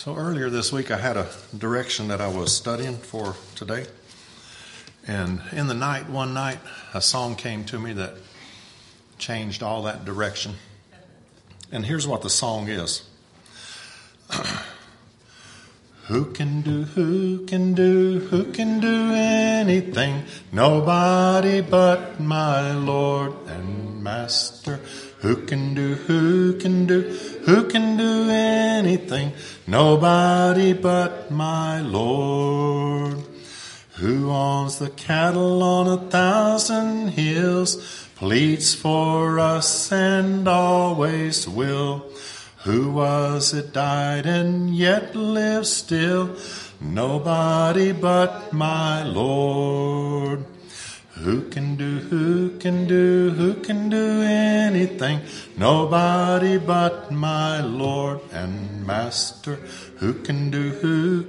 So earlier this week I had a direction that I was studying for today. And in the night, one night, a song came to me that changed all that direction. And here's what the song is. Who can do anything? Nobody but my Lord and Master. Who can do anything? Nobody but my Lord. Who owns the cattle on 1,000 hills, pleads for us and always will. Who was it died and yet lives still? Nobody but my Lord. Who can do anything? Nobody but my Lord and Master. Who can do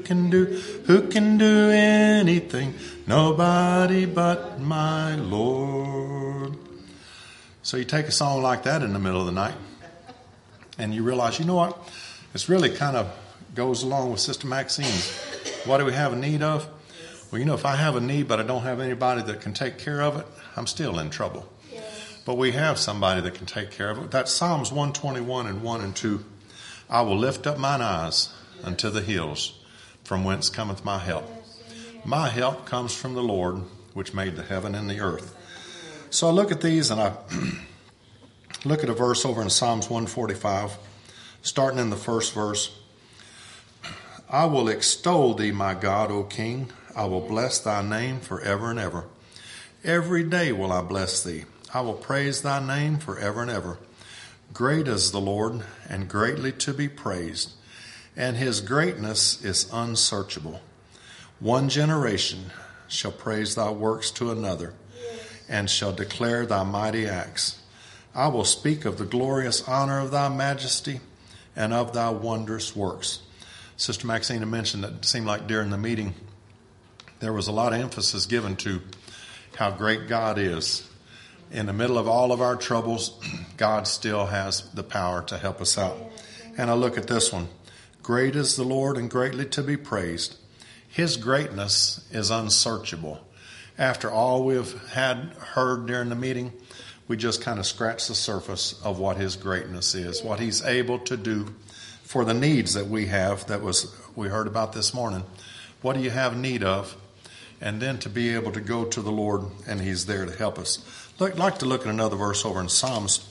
anything? Nobody but my Lord. So you take a song like that in the middle of the night, and you realize, you know what? It's really kind of goes along with Sister Maxine's. What do we have a need of? Well, if I have a need but I don't have anybody that can take care of it, I'm still in trouble. Yes. But we have somebody that can take care of it. That's Psalms 121 and 1 and 2. I will lift up mine eyes unto the hills, from whence cometh my help. My help comes from the Lord, which made the heaven and the earth. So I look at these and I look at a verse over in Psalms 145, starting in the first verse. I will extol thee, my God, O King. I will bless thy name forever and ever. Every day will I bless thee. I will praise thy name forever and ever. Great is the Lord, and greatly to be praised, and his greatness is unsearchable. One generation shall praise thy works to another, and shall declare thy mighty acts. I will speak of the glorious honor of thy majesty, and of thy wondrous works. Sister Maxine mentioned that it seemed like during the meeting there was a lot of emphasis given to how great God is. In the middle of all of our troubles, God still has the power to help us out. And I look at this one. Great is the Lord and greatly to be praised. His greatness is unsearchable. After all we've heard during the meeting, we just kind of scratch the surface of what his greatness is, what he's able to do for the needs that we have, we heard about this morning. What do you have need of? And then to be able to go to the Lord, and he's there to help us. I'd like to look at another verse over in Psalms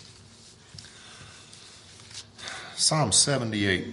78.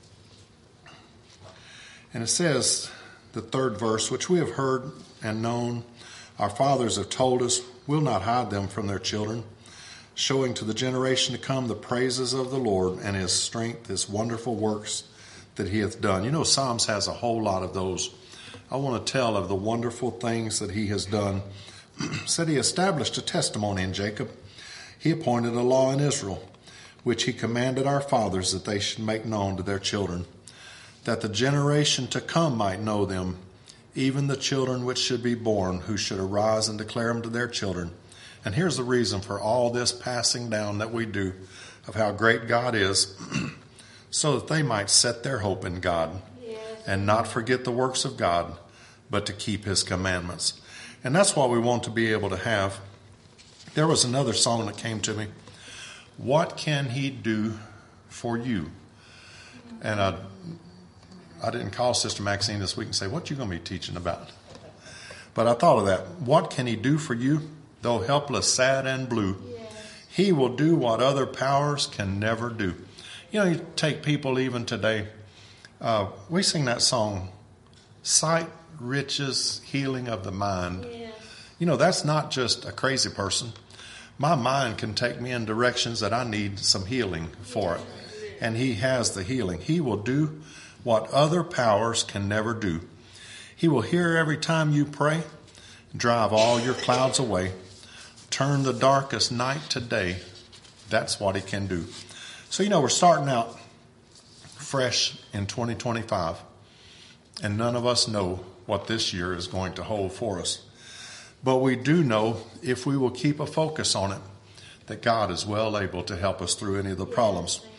And it says, the third verse, which we have heard and known, our fathers have told us, will not hide them from their children, showing to the generation to come the praises of the Lord and his strength, his wonderful works that he hath done. Psalms has a whole lot of those. I want to tell of the wonderful things that he has done. Said he established a testimony in Jacob. He appointed a law in Israel, which he commanded our fathers that they should make known to their children, that the generation to come might know them, even the children which should be born, who should arise and declare them to their children. And here's the reason for all this passing down that we do of how great God is, so that they might set their hope in God and not forget the works of God, but to keep his commandments. And that's what we want to be able to have. There was another song that came to me. What can he do for you? And I didn't call Sister Maxine this week and say, what you going to be teaching about? But I thought of that. What can he do for you? Though helpless, sad, and blue, he will do what other powers can never do. You take people even today. We sing that song, Sight, Riches, Healing of the Mind. That's not just a crazy person. My mind can take me in directions that I need some healing for it. And he has the healing. He will do what other powers can never do. He will hear every time you pray, drive all your clouds away, turn the darkest night to day. That's what he can do. So, we're starting out fresh in 2025, and none of us know what this year is going to hold for us. But we do know, if we will keep a focus on it, that God is well able to help us through any of the problems.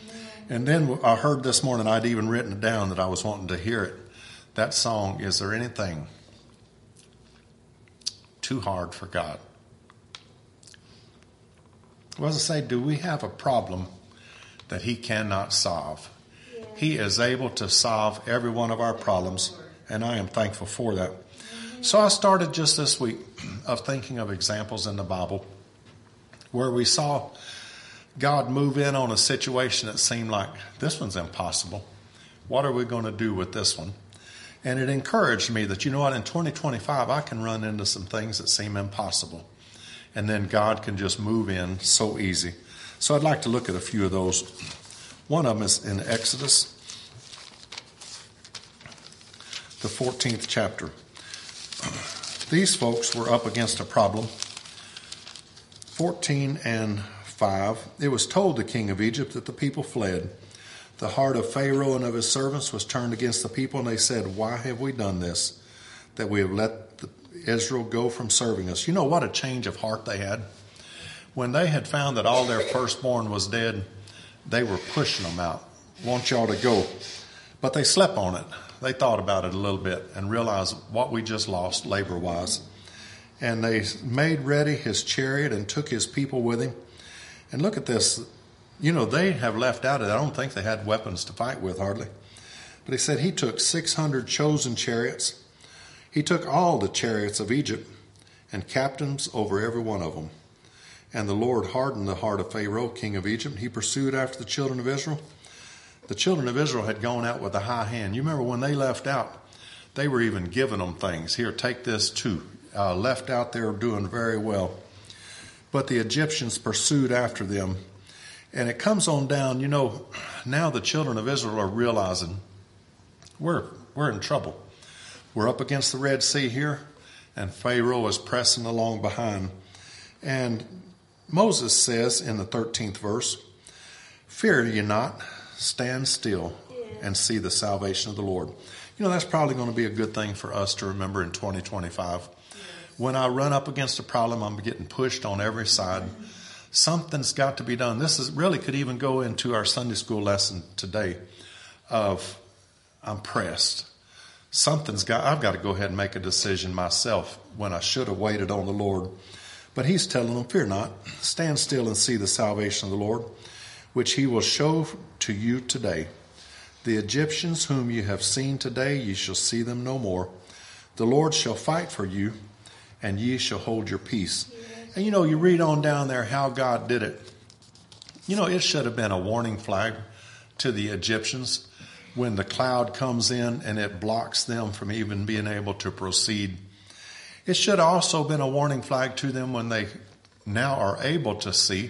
And then I heard this morning, I'd even written it down that I was wanting to hear it. That song, Is There Anything Too Hard for God? Well, as I say, do we have a problem that he cannot solve? Yeah. He is able to solve every one of our problems, and I am thankful for that. So I started just this week of thinking of examples in the Bible where we saw God move in on a situation that seemed like, this one's impossible. What are we going to do with this one? And it encouraged me that, you know what, in 2025, I can run into some things that seem impossible. And then God can just move in so easy. So I'd like to look at a few of those. One of them is in Exodus, the 14th chapter. These folks were up against a problem. 14:5. It was told the king of Egypt that the people fled. The heart of Pharaoh and of his servants was turned against the people, and they said, why have we done this, that we have let Israel go from serving us? You know what a change of heart they had? When they had found that all their firstborn was dead, they were pushing them out. Want y'all to go. But they slept on it. They thought about it a little bit and realized what we just lost labor-wise. And they made ready his chariot and took his people with him. And look at this. You know, they have left out of it. I don't think they had weapons to fight with hardly. But he said he took 600 chosen chariots. He took all the chariots of Egypt and captains over every one of them. And the Lord hardened the heart of Pharaoh, king of Egypt. He pursued after the children of Israel. The children of Israel had gone out with a high hand. You remember when they left out, they were even giving them things. Here, take this too. Left out there doing very well. But the Egyptians pursued after them. And it comes on down, you know, now the children of Israel are realizing we're in trouble. We're up against the Red Sea here, and Pharaoh is pressing along behind. And Moses says in the 13th verse, fear ye not, stand still and see the salvation of the Lord. You know, that's probably going to be a good thing for us to remember in 2025. When I run up against a problem, I'm getting pushed on every side. Something's got to be done. This is really could even go into our Sunday school lesson today of I'm pressed. I've got to go ahead and make a decision myself when I should have waited on the Lord. But he's telling them, fear not, stand still and see the salvation of the Lord, which he will show to you today. The Egyptians whom you have seen today, ye shall see them no more. The Lord shall fight for you, and ye shall hold your peace. And you know, you read on down there how God did it. You know, it should have been a warning flag to the Egyptians when the cloud comes in and it blocks them from even being able to proceed. It should have also been a warning flag to them when they now are able to see.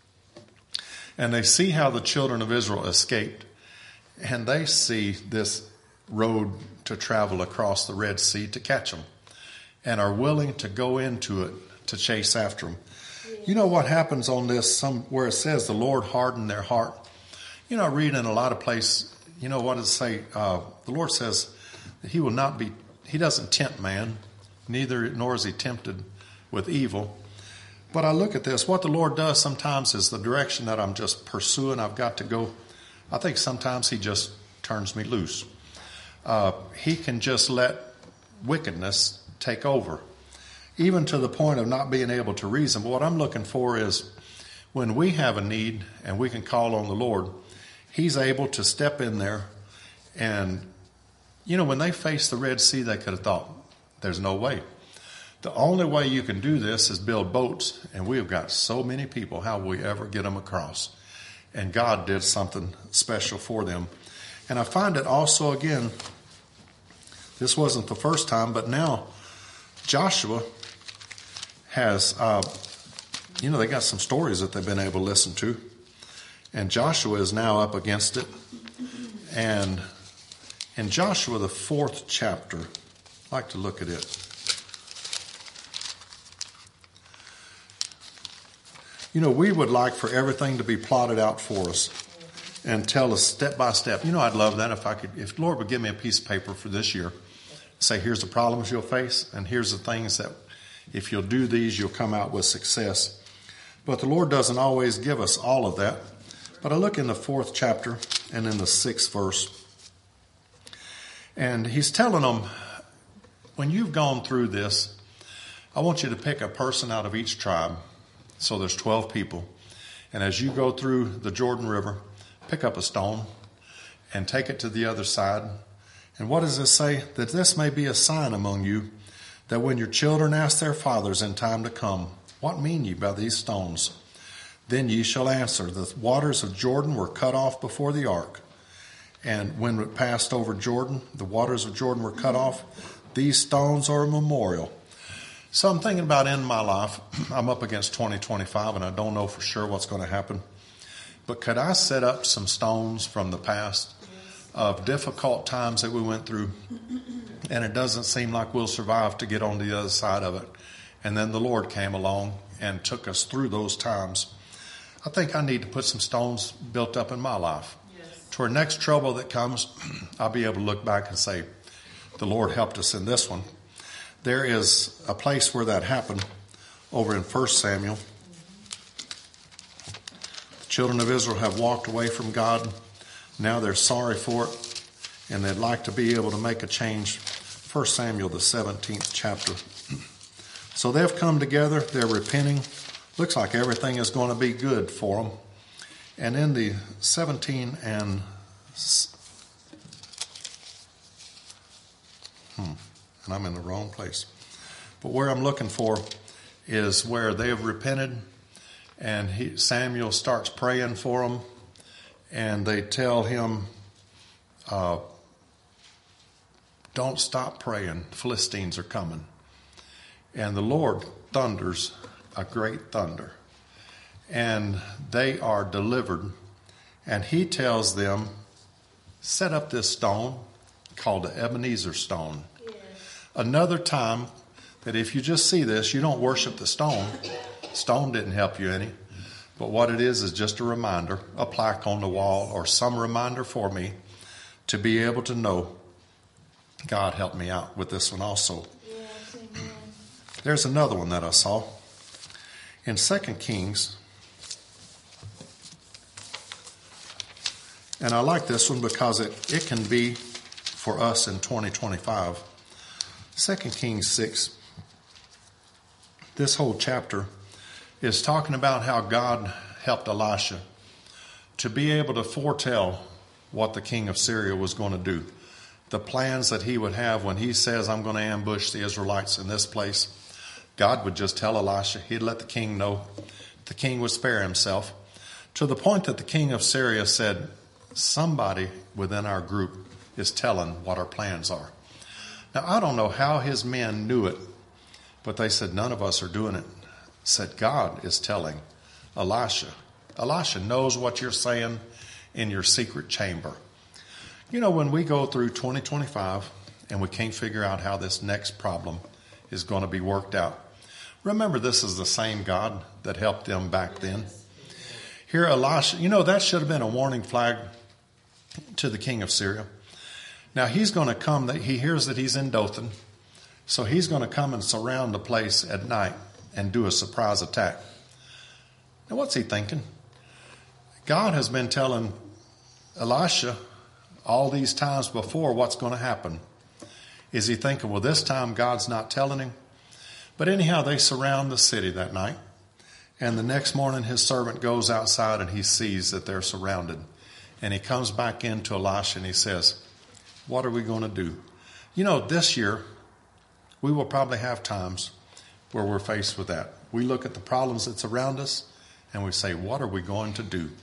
And they see how the children of Israel escaped. And they see this road to travel across the Red Sea to catch them. And are willing to go into it to chase after them. You know what happens on this, where it says the Lord hardened their heart. You know, I read in a lot of places, you know what does it say? The Lord says that he doesn't tempt man, nor is he tempted with evil. But I look at this, what the Lord does sometimes is the direction that I'm just pursuing, I've got to go. I think sometimes he just turns me loose. He can just let wickedness take over, even to the point of not being able to reason. But what I'm looking for is when we have a need and we can call on the Lord, he's able to step in there. And, you know, when they faced the Red Sea, they could have thought, there's no way. The only way you can do this is build boats, and we've got so many people. How will we ever get them across? And God did something special for them. And I find it also, again, this wasn't the first time, but now Joshua has, they got some stories that they've been able to listen to. And Joshua is now up against it. And in Joshua, the 4th chapter, I'd like to look at it. You know, we would like for everything to be plotted out for us and tell us step by step. You know, I'd love that if Lord would give me a piece of paper for this year, say, here's the problems you'll face, and here's the things that if you'll do these, you'll come out with success. But the Lord doesn't always give us all of that. But I look in the 4th chapter and in the 6th verse. And he's telling them, when you've gone through this, I want you to pick a person out of each tribe. So there's 12 people. And as you go through the Jordan River, pick up a stone and take it to the other side. And what does it say? That this may be a sign among you, that when your children ask their fathers in time to come, what mean ye by these stones? Then ye shall answer, the waters of Jordan were cut off before the ark. And when it passed over Jordan, the waters of Jordan were cut off. These stones are a memorial. So I'm thinking about in my life, I'm up against 2025 and I don't know for sure what's going to happen. But could I set up some stones from the past of difficult times that we went through? And it doesn't seem like we'll survive to get on the other side of it. And then the Lord came along and took us through those times. I think I need to put some stones built up in my life. Yes. To our next trouble that comes, I'll be able to look back and say, the Lord helped us in this one. There is a place where that happened over in 1 Samuel. The children of Israel have walked away from God. Now they're sorry for it, and they'd like to be able to make a change. 1 Samuel, the 17th chapter. So they've come together. They're repenting. Looks like everything is going to be good for them. And in the 17 and... And I'm in the wrong place. But where I'm looking for is where they have repented, and Samuel starts praying for them, and they tell him, don't stop praying. The Philistines are coming. And the Lord thunders a great thunder, and they are delivered. And he tells them, set up this stone called the Ebenezer stone. Another time that if you just see this, you don't worship the stone. Stone didn't help you any. But what it is just a reminder, a plaque on the wall, or some reminder for me to be able to know God helped me out with this one also. Yes, amen. There's another one that I saw in 2 Kings. And I like this one because it can be for us in 2025. 2 Kings 6, this whole chapter is talking about how God helped Elisha to be able to foretell what the king of Syria was going to do. The plans that he would have when he says, I'm going to ambush the Israelites in this place. God would just tell Elisha. He'd let the king know. The king would spare himself. To the point that the king of Syria said, somebody within our group is telling what our plans are. Now, I don't know how his men knew it, but they said, none of us are doing it. Said, God is telling Elisha. Elisha knows what you're saying in your secret chamber. You know, when we go through 2025 and we can't figure out how this next problem is going to be worked out, remember this is the same God that helped them back then. Here, Elisha, you know, that should have been a warning flag to the king of Syria. Now, he's going to come, he hears that he's in Dothan, so he's going to come and surround the place at night and do a surprise attack. Now, what's he thinking? God has been telling Elisha all these times before what's going to happen. Is he thinking, well, this time God's not telling him? But anyhow, they surround the city that night, and the next morning his servant goes outside and he sees that they're surrounded. And he comes back into Elisha and he says, what are we going to do? You know, this year, we will probably have times where we're faced with that. We look at the problems that's around us and we say, what are we going to do?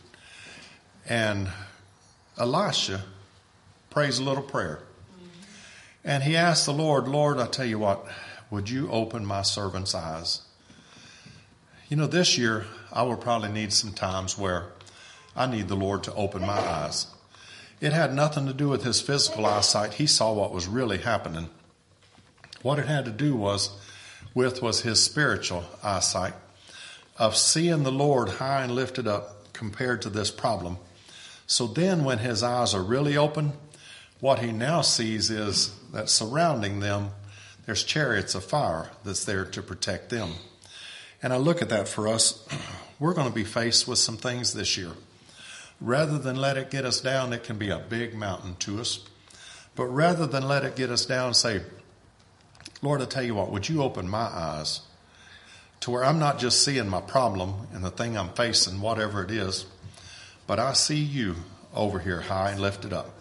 And Elisha prays a little prayer. And he asked the Lord, Lord, I tell you what, would you open my servant's eyes? You know, this year, I will probably need some times where I need the Lord to open my eyes. It had nothing to do with his physical eyesight. He saw what was really happening. What it had to do was his spiritual eyesight of seeing the Lord high and lifted up compared to this problem. So then when his eyes are really open, what he now sees is that surrounding them, there's chariots of fire that's there to protect them. And I look at that for us. We're going to be faced with some things this year. rather than let it get us down, it can be a big mountain to us. But rather than let it get us down, say, Lord, I tell you what, would you open my eyes to where I'm not just seeing my problem and the thing I'm facing, whatever it is, but I see you over here high and lifted up.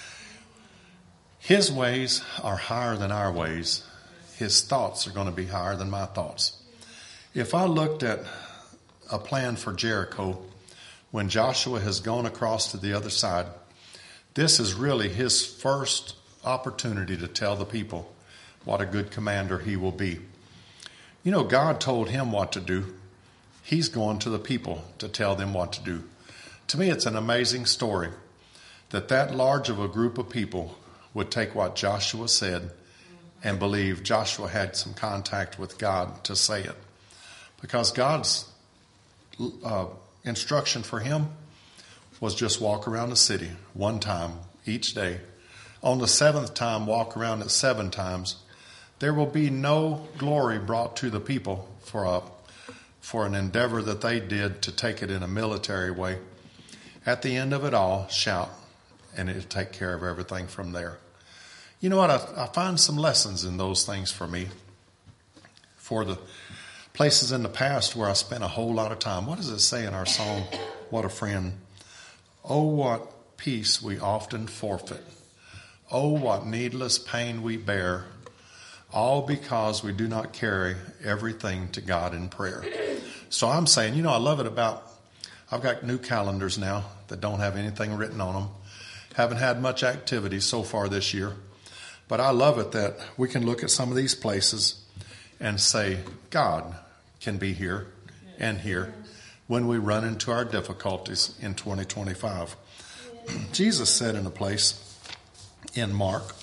His ways are higher than our ways. His thoughts are going to be higher than my thoughts. If I looked at a plan for Jericho when Joshua has gone across to the other side, this is really his first opportunity to tell the people what a good commander he will be. You know, God told him what to do. He's going to the people to tell them what to do. To me, it's an amazing story that large of a group of people would take what Joshua said and believe Joshua had some contact with God to say it. Because God's instruction for him was just walk around the city one time each day. On the seventh time, walk around it 7 times. There will be no glory brought to the people for an endeavor that they did to take it in a military way. At the end of it all, shout, and it'll take care of everything from there. You know what? I find some lessons in those things for me. For the places in the past where I spent a whole lot of time. What does it say in our song, What a Friend? Oh, what peace we often forfeit. Oh, what needless pain we bear. All because we do not carry everything to God in prayer. So I'm saying, I love it I've got new calendars now that don't have anything written on them. Haven't had much activity so far this year. But I love it that we can look at some of these places and say, God can be here and here when we run into our difficulties in 2025. Jesus said in a place in Mark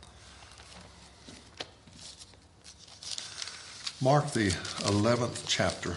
the 11th chapter,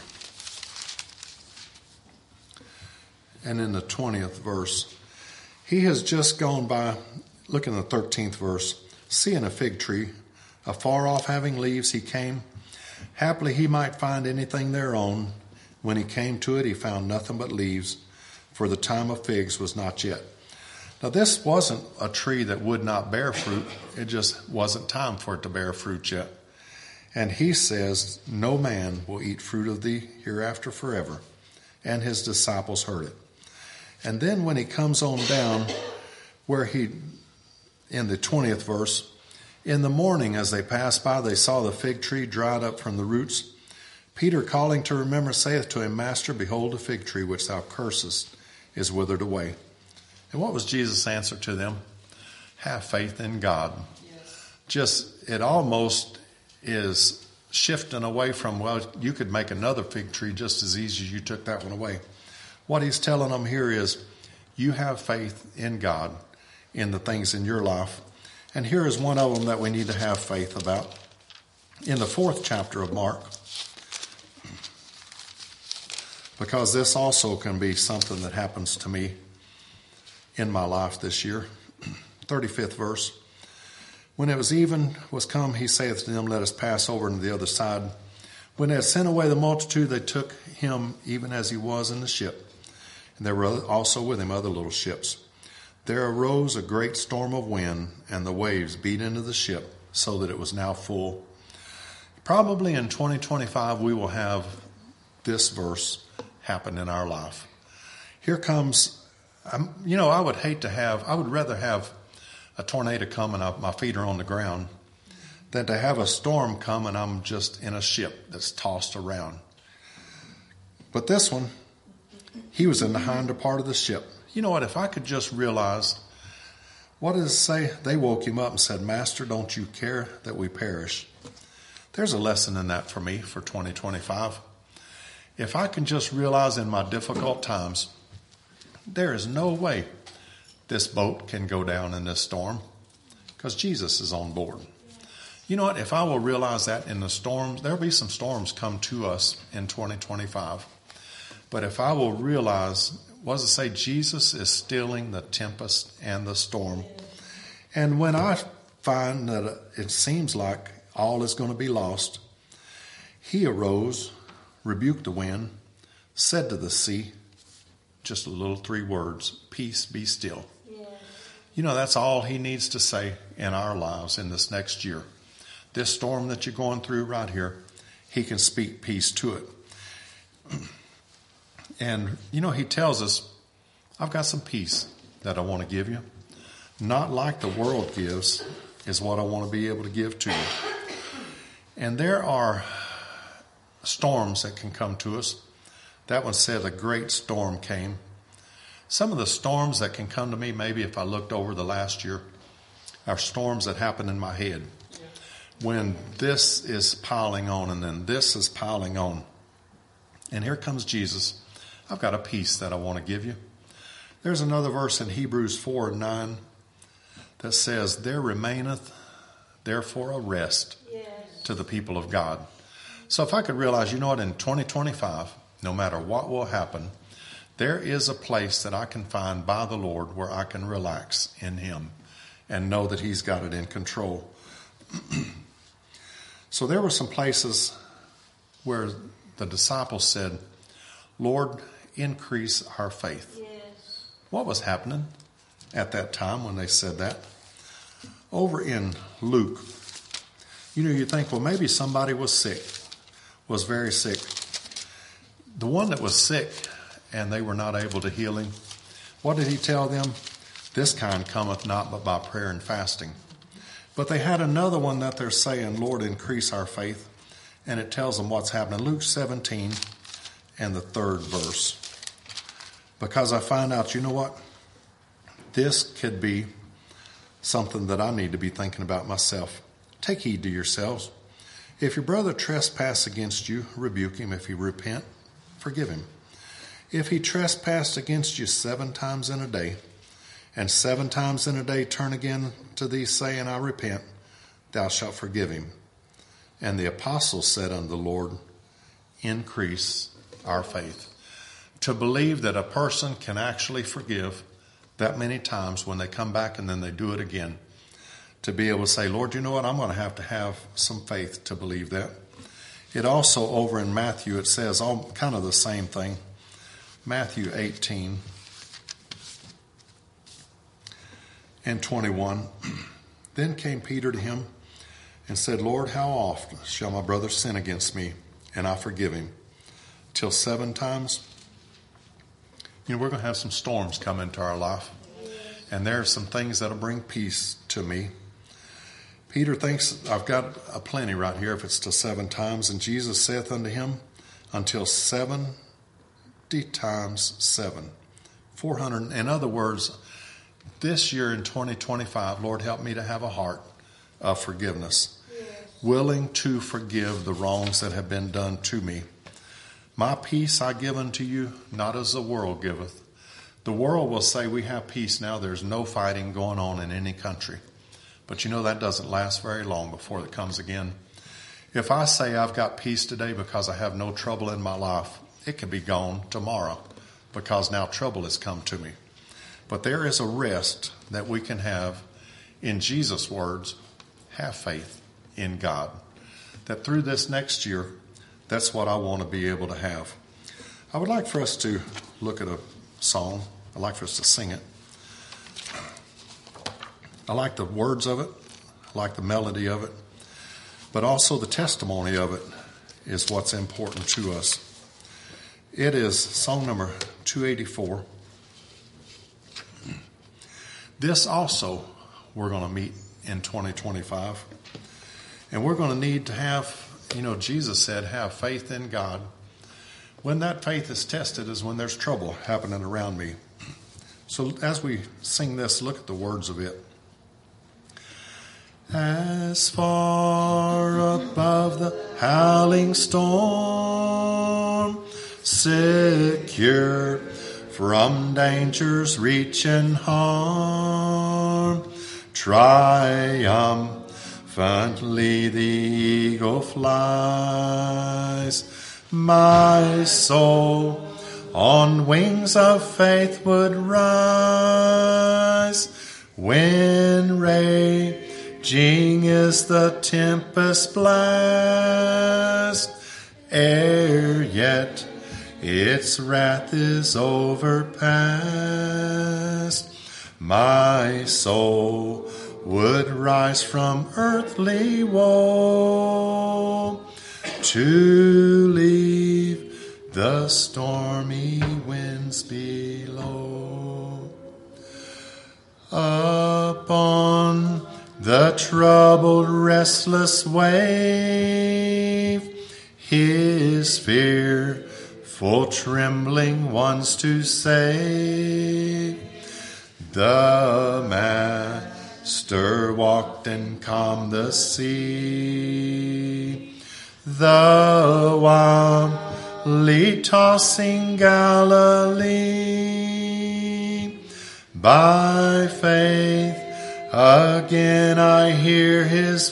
and in the 20th verse, he has just gone by, look in the 13th verse, seeing a fig tree, afar off having leaves, he came. Haply he might find anything thereon. When he came to it, he found nothing but leaves, for the time of figs was not yet. Now this wasn't a tree that would not bear fruit. It just wasn't time for it to bear fruit yet. And he says, no man will eat fruit of thee hereafter forever. And his disciples heard it. And then when he comes on down, where in the 20th verse, in the morning as they passed by, they saw the fig tree dried up from the roots. Peter, calling to remember, saith to him, Master, behold, the fig tree which thou cursest is withered away. And what was Jesus' answer to them? Have faith in God. Yes. It almost is shifting away from, well, you could make another fig tree just as easy as you took that one away. What he's telling them here is, you have faith in God, in the things in your life. And here is one of them that we need to have faith about. In the 4th chapter of Mark, because this also can be something that happens to me in my life this year. 35th verse. When it was even was come, he saith to them, let us pass over into the other side. When they had sent away the multitude, they took him even as he was in the ship. And there were also with him other little ships. There arose a great storm of wind, and the waves beat into the ship, so that it was now full. Probably in 2025, we will have this verse happen in our life. Here comes, I would rather have a tornado come and my feet are on the ground than to have a storm come and I'm just in a ship that's tossed around. But this one, he was in the hinder part of the ship. You know what, if I could just realize, what does it say? They woke him up and said, Master, don't you care that we perish? There's a lesson in that for me for 2025. If I can just realize in my difficult times, there is no way this boat can go down in this storm because Jesus is on board. You know what? If I will realize that in the storms, there'll be some storms come to us in 2025. But if I will realize, what does it say? Jesus is stilling the tempest and the storm. And when I find that it seems like all is going to be lost, he arose, rebuked the wind, said to the sea, just a little 3 words, peace, be still. Yes. You know, that's all he needs to say in our lives in this next year. This storm that you're going through right here, he can speak peace to it. And, you know, he tells us, I've got some peace that I want to give you. Not like the world gives is what I want to be able to give to you. And there are storms that can come to us. That one said a great storm came. Some of the storms that can come to me, maybe if I looked over the last year, are storms that happen in my head. When this is piling on and then this is piling on. And here comes Jesus. I've got a peace that I want to give you. There's another verse in Hebrews 4:9 that says, there remaineth therefore a rest to the people of God. So if I could realize, you know what, in 2025, no matter what will happen, there is a place that I can find by the Lord where I can relax in him and know that he's got it in control. So there were some places where the disciples said, Lord, increase our faith. Yes. What was happening at that time when they said that? Over in Luke, you know, you think, well, maybe somebody was sick, was very sick. The one that was sick and they were not able to heal him, what did he tell them? This kind cometh not but by prayer and fasting. But they had another one that they're saying, Lord, increase our faith. And it tells them what's happening. Luke 17 and the 3rd verse. Because I find out, you know what? This could be something that I need to be thinking about myself. Take heed to yourselves. If your brother trespass against you, rebuke him. If he repent, forgive him. If he trespass against you 7 times in a day, and 7 times in a day turn again to thee, saying, I repent, thou shalt forgive him. And the apostles said unto the Lord, increase our faith. To believe that a person can actually forgive that many times when they come back and then they do it again. To be able to say, Lord, you know what? I'm going to have some faith to believe that. It also, over in Matthew, it says all kind of the same thing. Matthew 18 and 21. Then came Peter to him and said, Lord, how often shall my brother sin against me and I forgive him? Till 7 times? You know, we're going to have some storms come into our life. And there are some things that'll bring peace to me. Peter thinks, I've got a plenty right here if it's to 7 times. And Jesus saith unto him, until 70 times 7. 400. In other words, this year in 2025, Lord, help me to have a heart of forgiveness. Yes. Willing to forgive the wrongs that have been done to me. My peace I give unto you, not as the world giveth. The world will say we have peace now. There's no fighting going on in any country. But you know that doesn't last very long before it comes again. If I say I've got peace today because I have no trouble in my life, it can be gone tomorrow because now trouble has come to me. But there is a rest that we can have in Jesus' words, have faith in God. That through this next year, that's what I want to be able to have. I would like for us to look at a song. I'd like for us to sing it. I like the words of it. I like the melody of it. But also the testimony of it is what's important to us. It is song number 284. This also we're going to meet in 2025. And we're going to need to have, you know, Jesus said, have faith in God. When that faith is tested is when there's trouble happening around me. So as we sing this, look at the words of it. As far above the howling storm, secure from danger's reach and harm, triumphantly the eagle flies. My soul on wings of faith would rise. When raging is the tempest blast, ere yet its wrath is overpast. My soul would rise from earthly woe to leave the stormy winds below. Upon the troubled, restless wave, his fearful, trembling ones to save, the Master walked and calmed the sea. The wildly tossing Galilee, by faith again I hear his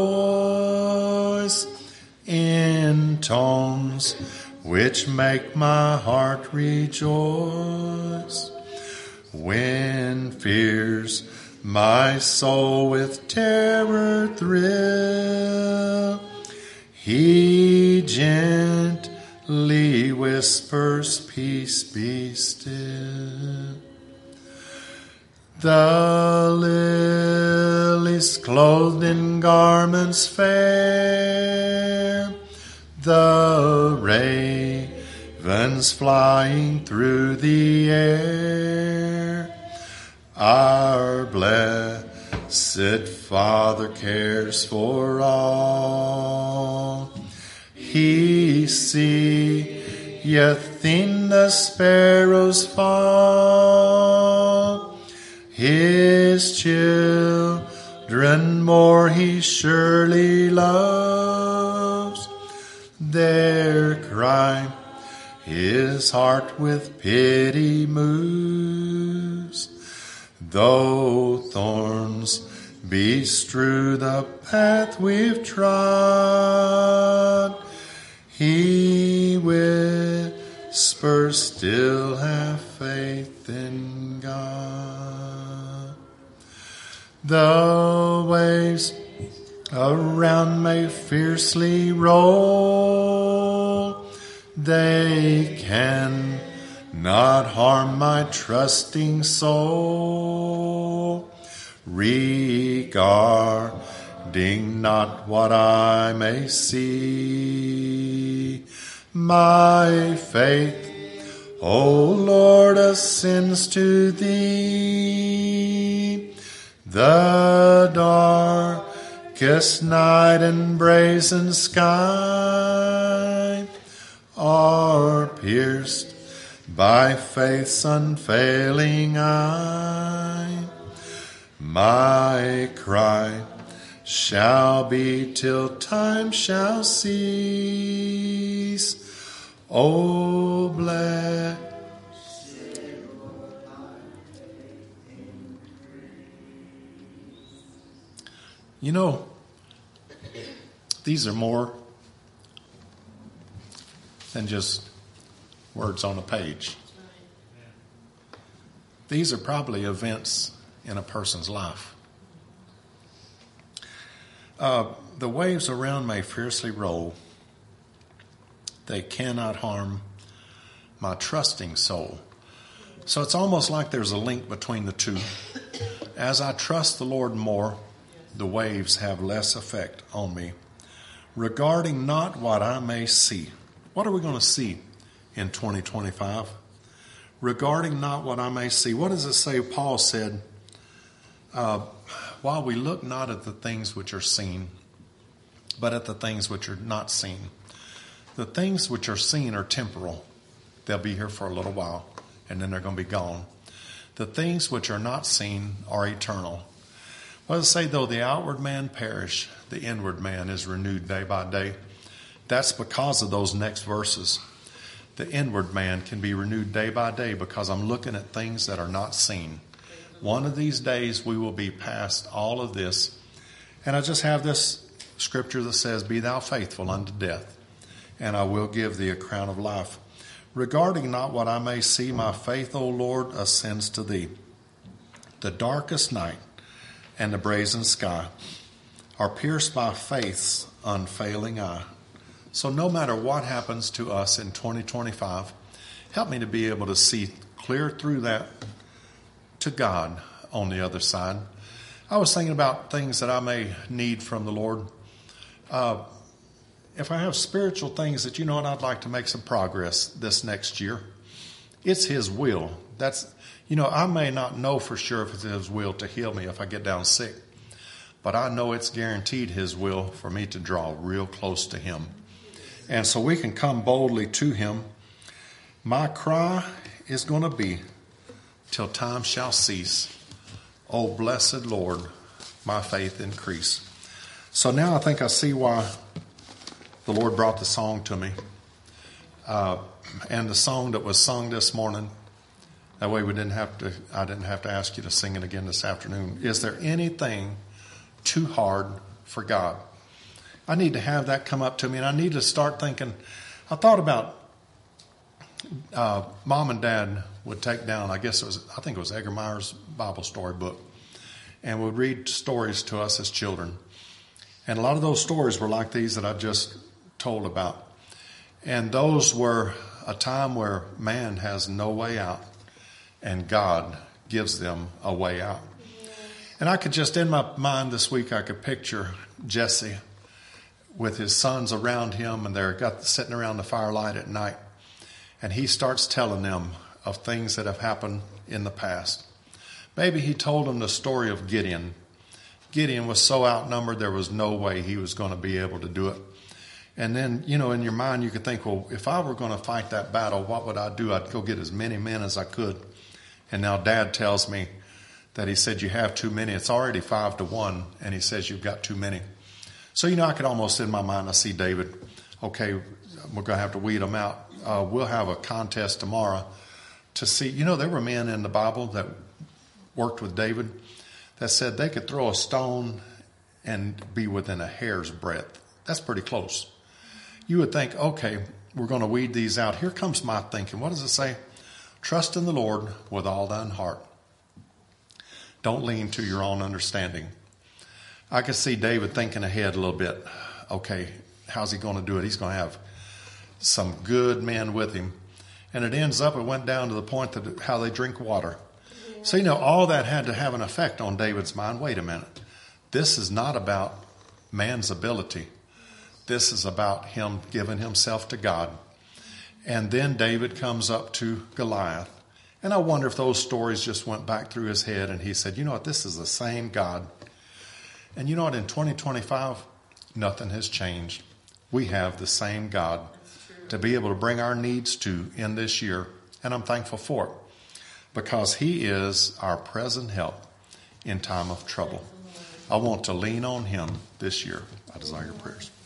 voice in tones which make my heart rejoice. When fears my soul with terror thrill, he gently whispers, peace, be still. The lilies clothed in garments fair, the ravens flying through the air, our blessed Father cares for all. He seeth in the sparrows fall, his children more he surely loves. Their cry his heart with pity moves. Though thorns bestrew the path we've trod, he whispers, still have faith in God. The waves around may fiercely roll, they can not harm my trusting soul, regarding not what I may see. My faith, O Lord, ascends to thee. The darkest night and brazen sky are pierced by faith's unfailing eye. My cry shall be till time shall cease. Oh, bless. You know, these are more than just words on a page. These are probably events in a person's life. The waves around may fiercely roll. They cannot harm my trusting soul. So it's almost like there's a link between the two. As I trust the Lord more, the waves have less effect on me. Regarding not what I may see. What are we going to see in 2025? Regarding not what I may see. What does it say? Paul said, while we look not at the things which are seen, but at the things which are not seen. The things which are seen are temporal. They'll be here for a little while, and then they're going to be gone. The things which are not seen are eternal. What does it say, though the outward man perish, the inward man is renewed day by day? That's because of those next verses. The inward man can be renewed day by day because I'm looking at things that are not seen. One of these days we will be past all of this. And I just have this scripture that says, be thou faithful unto death, and I will give thee a crown of life. Regarding not what I may see, my faith, O Lord, ascends to thee. The darkest night and the brazen sky are pierced by faith's unfailing eye. So no matter what happens to us in 2025, Help me to be able to see clear through that to God on the other side. I was thinking about things that I may need from the Lord. If I have spiritual things that, I'd like to make some progress this next year. It's His will. I may not know for sure if it's His will to heal me if I get down sick. But I know it's guaranteed His will for me to draw real close to Him. And so we can come boldly to Him. My cry is going to be, till time shall cease, O blessed Lord, my faith increase. So now I think I see why the Lord brought the song to me. And the song that was sung this morning, that way I didn't have to ask you to sing it again this afternoon. Is there anything too hard for God? I need to have that come up to me, and I need to start thinking. I thought about Mom and Dad would take down, I think it was Edgar Meyer's Bible story book, and would read stories to us as children. And a lot of those stories were like these that I just told about. And those were a time where man has no way out, and God gives them a way out. And I could just, in my mind this week, I could picture Jesse with his sons around him, and they're sitting around the firelight at night. And he starts telling them of things that have happened in the past. Maybe he told them the story of Gideon. Gideon was so outnumbered, there was no way he was going to be able to do it. And then, in your mind, you could think, well, if I were going to fight that battle, what would I do? I'd go get as many men as I could. And now Dad tells me that he said, you have too many. It's already 5-1, and he says you've got too many. So, I could almost, in my mind, I see David, okay, we're going to have to weed them out. We'll have a contest tomorrow to see. There were men in the Bible that worked with David that said they could throw a stone and be within a hair's breadth. That's pretty close. You would think, okay, we're going to weed these out. Here comes my thinking. What does it say? Trust in the Lord with all thine heart. Don't lean to your own understanding. I could see David thinking ahead a little bit. Okay, how's he going to do it? He's going to have some good men with him. And it went down to the point that how they drink water. So, all that had to have an effect on David's mind. Wait a minute. This is not about man's ability. This is about him giving himself to God. And then David comes up to Goliath. And I wonder if those stories just went back through his head and he said, this is the same God. And in 2025, nothing has changed. We have the same God to be able to bring our needs to in this year. And I'm thankful for it because He is our present help in time of trouble. I want to lean on Him this year. I desire your prayers.